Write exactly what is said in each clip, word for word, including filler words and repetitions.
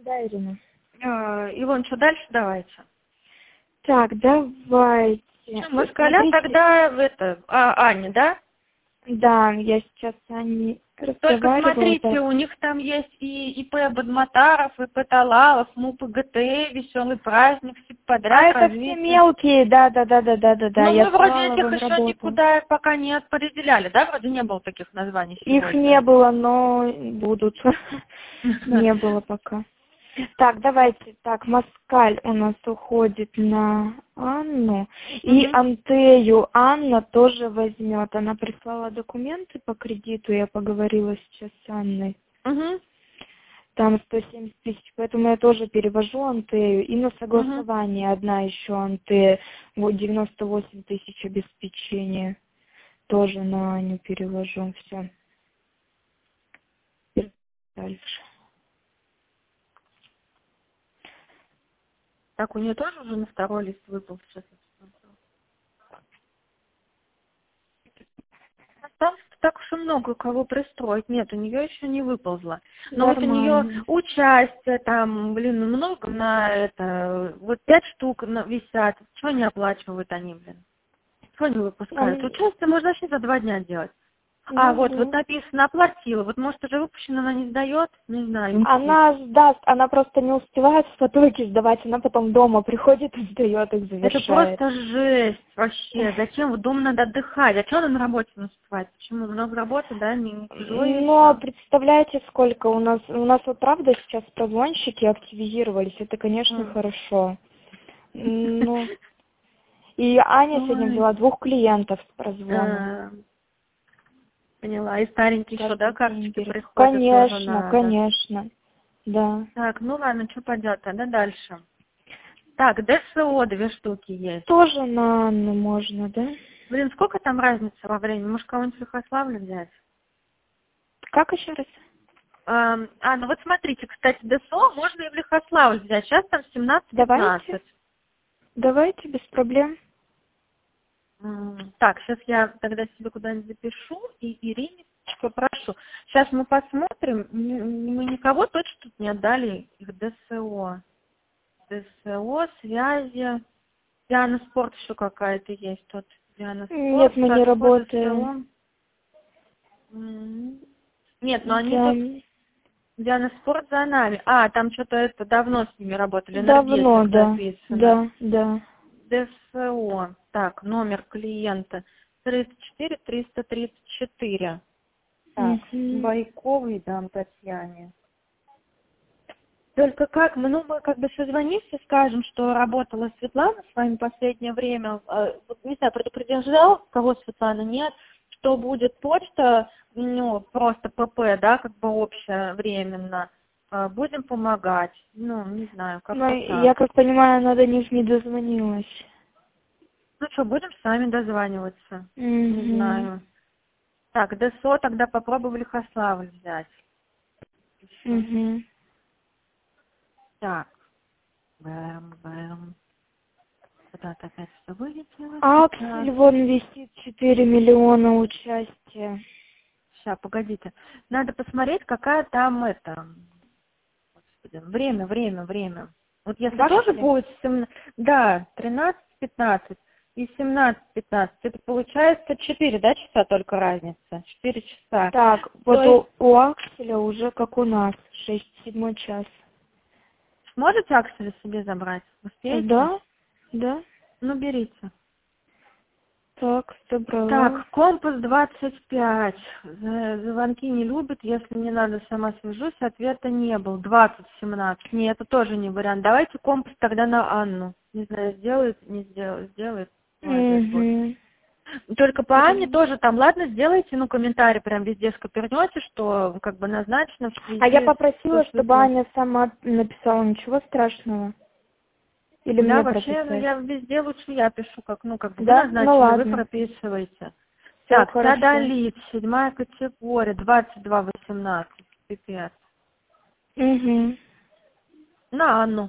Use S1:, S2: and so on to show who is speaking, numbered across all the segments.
S1: Да, Ирина.
S2: А, Илон, что дальше давайте?
S1: Так, давайте.
S2: Что, Москаля тогда в это, а, Аня, да?
S1: Да, я сейчас с Аней
S2: Только
S1: разговаривала.
S2: смотрите,
S1: так.
S2: у них там есть и ИП Бадматаров, и ИП Талалов, МУП ГТЭ, Веселый праздник, все подряд.
S1: А это
S2: развитие.
S1: все мелкие, да, да, да, да, да, да, да.
S2: Ну,
S1: я
S2: мы вроде
S1: Талаловым
S2: этих еще
S1: работала.
S2: никуда пока не определяли, да? Вроде не было таких названий сегодня.
S1: Их не было, но будут. Не было пока. Так, давайте. Так, Москаль у нас уходит на Анну. И
S2: Мгм.
S1: Антею Анна тоже возьмет. Она прислала документы по кредиту, я поговорила сейчас с Анной.
S2: Угу.
S1: Там сто семьдесят тысяч, поэтому я тоже перевожу Антею. И на
S2: Угу.
S1: согласование одна еще Антея, вот девяносто восемь тысяч обеспечения. Тоже на Аню перевожу. Все. Дальше.
S2: Так, у нее тоже уже на второй лист выпал сейчас. Там так уж и много у кого пристроить. Нет, у нее еще не выползло. Но вот у нее
S1: Нормально.
S2: участие там, блин, много на это. Вот пять штук на- висят. Чего не оплачивают они, блин? Чего не выпускают?
S1: Ан-
S2: Участие можно вообще за два дня делать. А,
S1: Ну
S2: вот, вот
S1: да.
S2: написано, оплатила. Вот, может, уже выпущена, она не сдает? Не знаю.
S1: Она сдаст, она просто не успевает в потоке сдавать, она потом дома приходит и сдает их,
S2: Это
S1: завершает.
S2: просто жесть вообще. Зачем? В дом надо отдыхать. А что надо на работе наступать? Почему? Много работы, да? Не, не тяжело ей
S1: Но
S2: еще?
S1: представляете, сколько у нас, у нас вот правда сейчас прозвонщики активизировались, это, конечно,
S2: М.
S1: хорошо. Ну, и Аня сегодня
S2: Ой.
S1: взяла двух клиентов с прозвоном.
S2: А, Поняла. И старенькие еще, да,
S1: Каждый день
S2: карточки
S1: берет.
S2: приходят, тоже
S1: Конечно,
S2: надо.
S1: конечно, да.
S2: Так, ну ладно, что пойдет, тогда дальше. Так, ДСО две штуки есть.
S1: Тоже на Анну можно, да?
S2: Блин, сколько там разницы во времени? Может, кого-нибудь в Лихославле взять?
S1: Как еще раз?
S2: А, а, ну вот смотрите, кстати, ДСО можно и в Лихославль взять. Сейчас там
S1: Давайте,
S2: семнадцать-пятнадцать.
S1: давайте, без проблем.
S2: М, Так, сейчас я тогда себе куда-нибудь запишу и Ирине попрошу. Сейчас мы посмотрим. М, Мы никого точно тут не отдали их ДСО. ДСО, связи. Диана Спорт еще какая-то есть тут. Диана
S1: Нет,
S2: Спорт,
S1: мы не
S2: Садко,
S1: работаем.
S2: ДСО. М, Нет, но они
S1: Да,
S2: тут... Диана Спорт за нами. А, там что-то это давно с ними работали.
S1: давно,
S2: Энергетик
S1: да,
S2: записано.
S1: да, да.
S2: ДСО. Так, номер клиента. тридцать четыре триста тридцать четыре. Так,
S1: Мгм.
S2: Байковой дам Татьяне. Только как мы, ну, мы как бы созвонимся, скажем, что работала Светлана с вами последнее время. э, Вот, не знаю, предупреждал, кого Светлана нет, что будет почта, ну, просто ПП, да, как бы общая, временно. Э, Будем помогать. Ну, не знаю,
S1: Но
S2: как-то
S1: я
S2: так.
S1: как понимаю, она до них не дозвонилась.
S2: Ну что, будем сами дозваниваться. Не
S1: Угу.
S2: знаю. Так, ДСО тогда попробовали Лихославль взять. Еще.
S1: Угу.
S2: Так. Бэм, бэм. Куда-то опять что вылетело.
S1: Аксель вон висит четыре миллиона участия.
S2: Сейчас, погодите. Надо посмотреть, какая там это... Господи, время, время, время. Вот если
S1: В
S2: тоже
S1: Акселе?
S2: будет... семь- Да, тринадцать-пятнадцать и семнадцать-пятнадцать. Это получается четыре, да, часа только разница? четыре часа.
S1: Так,
S2: То
S1: вот
S2: есть
S1: у, у Акселя уже как у нас, шесть, седьмой час.
S2: сможете Акселя себе забрать? Успеете?
S1: Да, да.
S2: Ну, берите.
S1: Так, забрала.
S2: Так, компас двадцать пять. З- Звонки не любит, если мне надо, сама свяжусь, ответа не был. двадцать семнадцать. Нет, это тоже не вариант. Давайте компас тогда на Анну. Не знаю, сделает, не сделает, сделает. Молодец будет.
S1: Угу.
S2: Только по Анне тоже там, ладно, сделайте, ну, комментарий прям везде скопернете, что как бы назначено в
S1: А я
S2: связи
S1: попросила,
S2: с...
S1: чтобы
S2: с-
S1: Аня сама написала, ничего страшного. Или
S2: Да,
S1: мне
S2: вообще, ну,
S1: прописать?
S2: я везде лучше я пишу, как, ну, как бы вы
S1: Да? Ну
S2: назначили, вы
S1: ладно.
S2: прописываете.
S1: Все
S2: Так,
S1: хорошо.
S2: Садолит, седьмая категория, двадцать два восемнадцать, пипец.
S1: Угу.
S2: На Анну.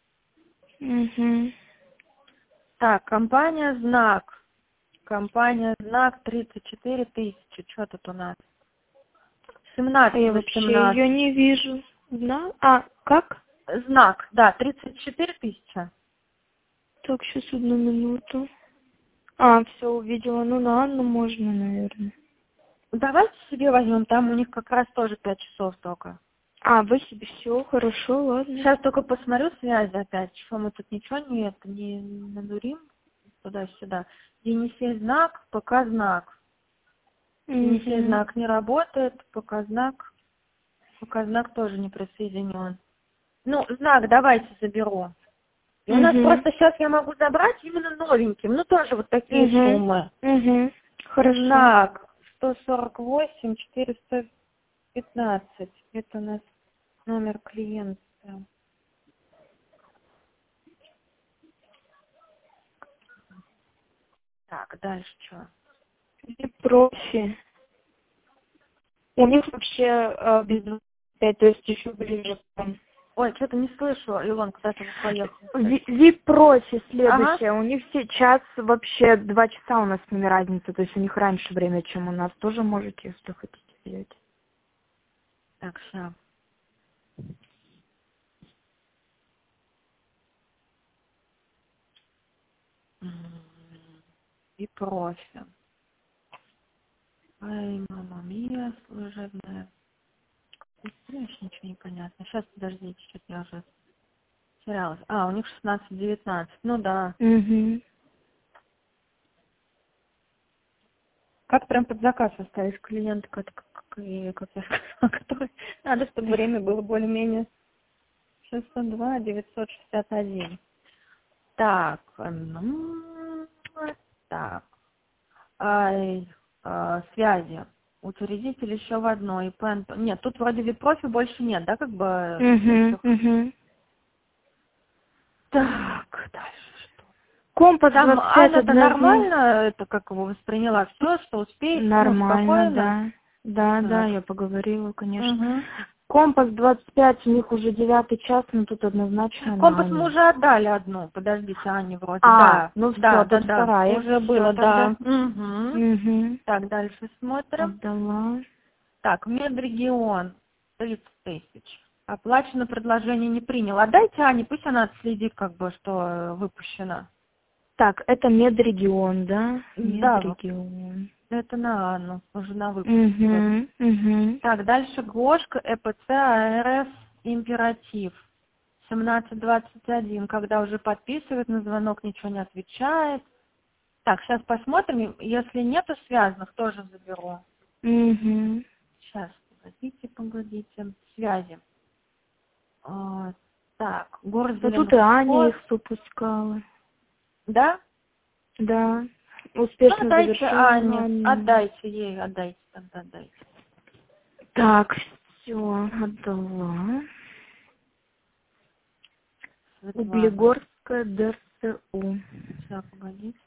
S1: Угу.
S2: Так, компания «Знак». Компания «Знак» тридцать четыре тысячи. Что тут у нас?
S1: А
S2: семнадцать
S1: я вообще ее
S2: восемнадцать.
S1: не вижу. Да? А, как?
S2: Знак, да, тридцать четыре тысячи.
S1: Так, сейчас одну минуту. А, все, увидела. Ну, на Анну можно, наверное.
S2: Давайте себе возьмем, там у них как раз тоже пять часов только.
S1: А, вы себе все, хорошо, ладно.
S2: Сейчас только посмотрю связи опять, что мы тут ничего не, это, не надурим туда-сюда. Енисей знак, ПК знак. Енисей знак не работает, ПК знак, ПК знак тоже не присоединен. Ну, знак давайте заберу. И у нас
S1: Мгм.
S2: просто сейчас я могу забрать именно новеньким, ну тоже вот такие
S1: Мгм.
S2: суммы.
S1: Угу. Хорошо.
S2: Знак сто сорок восемь четыреста пятнадцать. Это у нас номер клиента. Так, дальше что?
S1: И профи. У них вообще э, без двадцати пяти, то есть еще ближе к нам.
S2: Ой, что-то не слышу, Илон, куда-то вы поехал.
S1: Ви- Ви-профи следующее.
S2: Ага.
S1: У них сейчас вообще два часа у нас с ними разница, то есть у них раньше время, чем у нас. Тоже можете, если хотите, взять.
S2: Так, сейчас. И профи. Ай, мама мия, служебная. Еще ничего не понятно. Сейчас, подождите, что-то я уже терялась. А, у них шестнадцать девятнадцать. Ну да.
S1: Угу.
S2: Как прям под заказ оставить клиента, как, как, и, как я сказала, который... Надо, чтобы время было более-менее шестьсот два девятьсот шестьдесят один. Так, ну, так. Ай, а, связи. Учредитель еще в одной. И ПН... Нет, тут вроде вип-профи больше нет, да, как бы
S1: Угу.
S2: этих...
S1: Угу.
S2: Так, дальше что?
S1: Компас
S2: Там
S1: двадцать пять
S2: Аня-то
S1: однозначно.
S2: нормально это как его восприняла? Все, что успеет, ну,
S1: Нормально,
S2: спокойно?
S1: да. Да, да,
S2: Так.
S1: я поговорила, конечно.
S2: Угу.
S1: Компас двадцать пять, у них уже девятый час, но тут однозначно на
S2: Компас мы
S1: Анне.
S2: уже отдали одну. Подождите, Ане вроде.
S1: А,
S2: Да,
S1: ну все,
S2: да, да,
S1: тут
S2: да.
S1: вторая.
S2: Уже
S1: Все
S2: было,
S1: тогда.
S2: да. Угу.
S1: Угу.
S2: Так, дальше смотрим.
S1: Отдала.
S2: Так, Медрегион. тридцать тысяч. Оплачено предложение не принял. Отдайте Ане, пусть она отследит, как бы, что э, выпущено.
S1: Так, это медрегион, да?
S2: Да,
S1: Медрегион.
S2: это на Анну, уже на выпуск.
S1: Угу, угу.
S2: Так, дальше Гошка, ЭПЦ, АРС, Императив. семнадцать двадцать один, когда уже подписывает, на звонок ничего не отвечает. Так, сейчас посмотрим, если нету связанных, тоже заберу.
S1: Угу.
S2: Сейчас, погодите, погодите. Связи. А, так, город
S1: Ну тут и Аня
S2: Зеленоход.
S1: их выпускала.
S2: Да?
S1: Да.
S2: Ну,
S1: Успешно
S2: отдайте
S1: завершила
S2: Ане,
S1: Анне.
S2: отдайте ей, отдайте, тогда отдайте.
S1: Так, все, отдала.
S2: Светлана.
S1: Углегорская ДРСУ.
S2: Сейчас, погодите.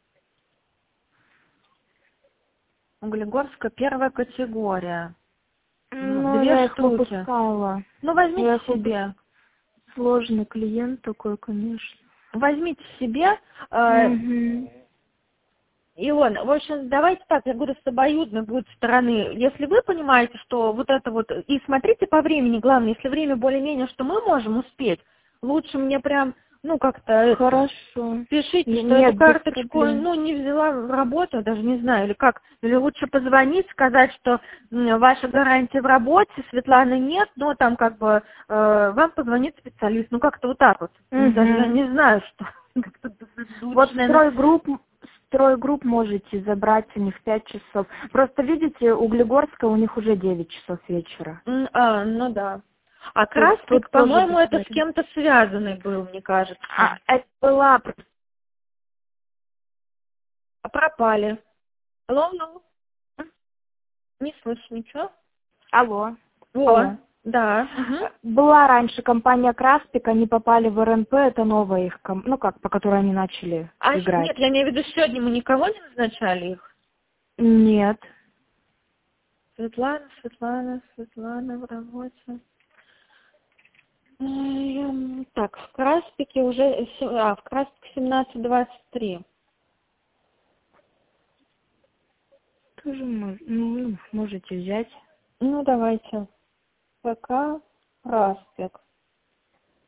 S2: Углегорская первая категория. Ну,
S1: Ну,
S2: две
S1: я их
S2: штуки.
S1: выпускала.
S2: Ну, возьмите
S1: Я их выпускала.
S2: себе.
S1: Сложный клиент такой, конечно.
S2: Возьмите себе. Э,
S1: Угу.
S2: Илон, в общем, давайте так, я говорю, с обоюдной будет стороны. Если вы понимаете, что вот это вот... И смотрите по времени, главное, если время более-менее, что мы можем успеть, лучше мне прям, ну, как-то... это,
S1: Хорошо.
S2: пишите,
S1: Н-
S2: что
S1: Нет,
S2: эту
S1: без
S2: карточку,
S1: проблем.
S2: ну, не взяла в работу, даже не знаю, или как. Или лучше позвонить, сказать, что м, ваша гарантия в работе, Светланы нет, но там как бы э, вам позвонит специалист. Ну, как-то вот так вот. Ну, даже я
S1: Угу.
S2: не знаю, что. Как-то
S1: Вот
S2: лучше, наверное.
S1: стройгрупп, стройгрупп можете забрать у них пять часов. Просто видите, Углегорская у них уже девять часов вечера.
S2: М, А, ну да. А
S1: Тут,
S2: Краспик,
S1: тут тоже
S2: по-моему,
S1: без
S2: это с
S1: вариантов.
S2: кем-то связанный был, мне кажется.
S1: А, это была...
S2: А пропали. Алло, алло. Не слышу ничего.
S1: Алло.
S2: О,
S1: Алло.
S2: да. Мгм.
S1: Была раньше компания Краспик, они попали в РНП, это новая их, ком- ну как, по которой они начали
S2: А щ-
S1: играть.
S2: нет, я имею в виду, сегодня мы никого не назначали их.
S1: Нет.
S2: Светлана, Светлана, Светлана в работе. Ай, м, Так, в Краспике уже, се- а, в Краспике семнадцать двадцать три.
S1: Тоже мож- ну, можете взять.
S2: Ну, давайте. ПК, Краспик.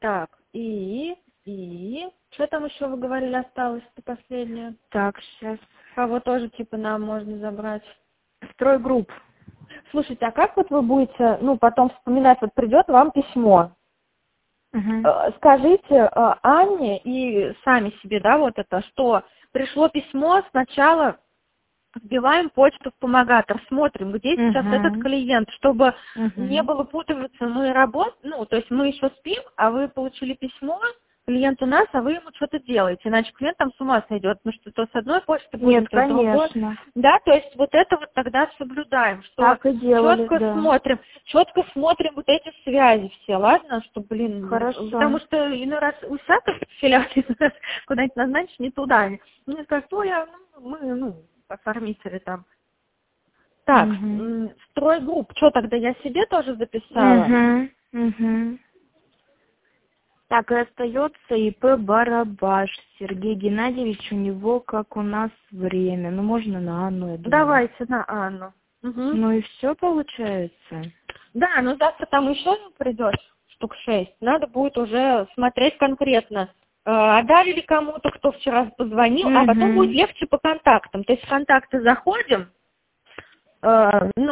S2: Так, и, и, что там еще вы говорили осталось-то последнее?
S1: Так, сейчас.
S2: Кого тоже типа нам можно забрать?
S1: Стройгрупп.
S2: Слушайте, а как вот вы будете, ну, потом вспоминать, вот придет вам письмо,
S1: Угу.
S2: Э, скажите э, Анне и сами себе, да, вот это, что пришло письмо, сначала вбиваем почту в помогатор, смотрим, где сейчас
S1: Угу.
S2: этот клиент, чтобы
S1: Угу.
S2: не было путаницы, мы работаем, ну, то есть мы еще спим, а вы получили письмо, клиент у нас, а вы ему что-то делаете, иначе клиент там с ума сойдет, потому что то с одной почты будет,
S1: Нет,
S2: то с другой.
S1: конечно.
S2: Да, то есть вот это вот тогда соблюдаем, что
S1: Так и делали,
S2: четко
S1: да.
S2: смотрим, четко смотрим вот эти связи все, ладно, что, блин,
S1: Хорошо.
S2: потому что иной раз у всяких филиалов куда-нибудь назначишь не туда, мне скажут, ой, а, ну, мы, ну, оформители там. Так,
S1: Угу.
S2: м, стройгрупп, что тогда я себе тоже записала?
S1: Угу. Угу. Так, и остается ИП Барабаш. Сергей Геннадьевич, у него, как у нас, время. Ну, можно на Анну, я думаю.
S2: Давайте на Анну. Угу.
S1: Ну и все получается.
S2: Да, но завтра там еще придет штук шесть. Надо будет уже смотреть конкретно. э, Отдали ли кому-то, кто вчера позвонил, а потом
S1: Мгм.
S2: будет легче по контактам. То есть в контакты заходим, э, ну,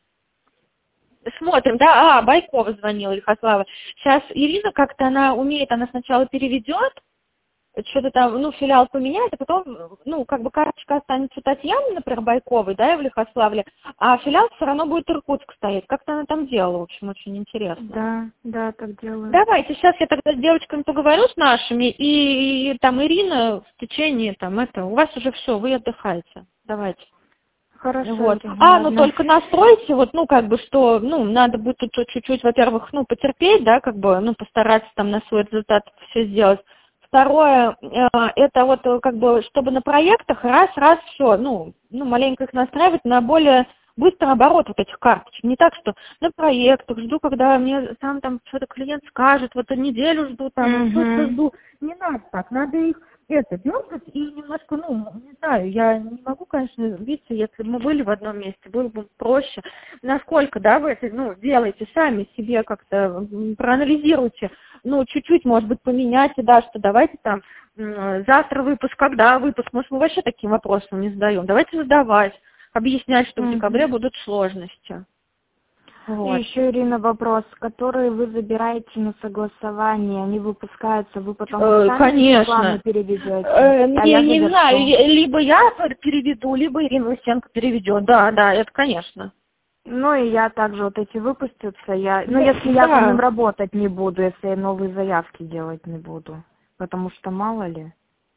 S2: смотрим, да, а, Байкова звонила, Лихослава. Сейчас Ирина как-то, она умеет, она сначала переведет, что-то там, ну, филиал поменяет, а потом, ну, как бы карточка останется Татьяны, например, Байковой, да, и в Лихославле, а филиал все равно будет Иркутск стоять. Как-то она там делала, в общем, очень интересно.
S1: Да, да, так делаю.
S2: Давайте, сейчас я тогда с девочками поговорю с нашими, и, и там Ирина в течение, там, это, у вас уже все, вы отдыхаете. Давайте.
S1: Хорошо.
S2: Вот.
S1: Ирина,
S2: А, ну
S1: ладно.
S2: только настройте, вот, ну, как бы, что, ну, надо будет тут чуть-чуть, во-первых, ну, потерпеть, да, как бы, ну, постараться там на свой результат все сделать. Второе, э, это вот, э, как бы, чтобы на проектах раз-раз все, ну, ну, маленько их настраивать на более быстрый оборот вот этих карточек. Не так, что на проектах жду, когда мне сам там что-то клиент скажет, вот неделю жду, там,
S1: Мгм.
S2: что-то жду. Не надо так, надо их это дергать и немножко, ну, не знаю, я не могу, конечно, видите, если бы мы были в одном месте, было бы проще. Насколько, да, вы это, ну, делаете сами себе как-то, м, проанализируйте, ну, чуть-чуть, может быть, поменяйте, да, что давайте там м, завтра выпуск, когда выпуск, может, мы вообще таким вопросом не задаем. Давайте задавать, объяснять, что в декабре
S1: Мгм.
S2: будут сложности. Вот.
S1: И еще, Ирина, вопрос, которые вы забираете на согласование, они выпускаются, вы потом
S2: Э,
S1: сами
S2: конечно.
S1: рекламу переведете?
S2: Э,
S1: А
S2: я
S1: я
S2: не
S1: завершу.
S2: знаю, я- либо я переведу, либо Ирина Лысенко переведет. Да, да, это конечно.
S1: Ну и я также вот эти выпустятся, я, ну
S2: Ну,
S1: если я по
S2: да.
S1: ним работать не буду, если я новые заявки делать не буду, потому что мало ли,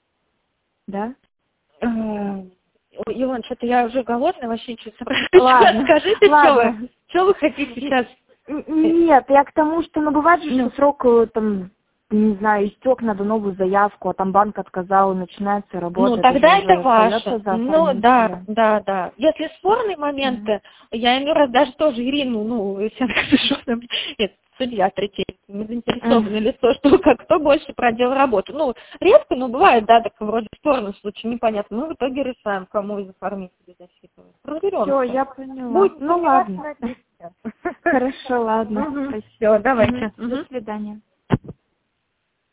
S1: да?
S2: Э, ой, Илон, что-то я уже голодная, вообще ничего соображать.
S1: Ладно,
S2: Скажите, что
S1: ладно.
S2: вы, что вы хотите сейчас?
S1: Н- Нет, я к тому, что, ну, бывает же,
S2: Ну.
S1: что срок, э, там, не знаю, истек, надо новую заявку, а там банк отказал, и начинается работа.
S2: Ну, тогда
S1: же
S2: это
S1: уже
S2: ваше.
S1: остается за
S2: Ну, да,
S1: оформителя.
S2: да, да. Если спорные моменты, я имею в виду даже тоже Ирину, ну, если она скажет, что она, нет, судья третий, не заинтересованное лицо, что как кто больше проделал работу. Ну, редко, но бывает, да, так вроде спорный случай, непонятно. Мы в итоге решаем, кому из оформителей засчитывать. Разберемся.
S1: Все, я поняла.
S2: Будет
S1: Ну, ладно. Хорошо, ладно.
S2: Все, давайте.
S1: До свидания.